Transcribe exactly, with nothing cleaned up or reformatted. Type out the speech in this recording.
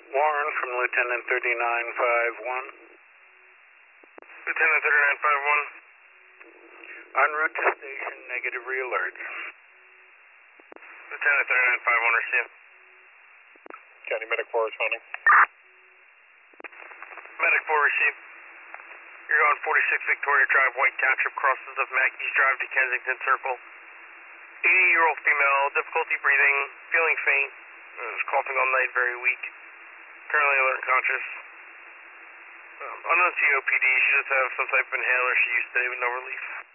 Warren from Lieutenant thirty-nine five one. Lieutenant thirty-nine five one. En route to station, negative re-alert. Lieutenant thirty-nine five one, received. County Medic four responding. Medic four, received. You're on forty-six Victoria Drive, White Township, crosses of Mackey's Drive to Kensington Circle. eighty-year-old female, difficulty breathing, feeling faint, is coughing all night, very weak. Currently alert and conscious. Um, unknown C O P D, she does have some type of inhaler she used today with no relief.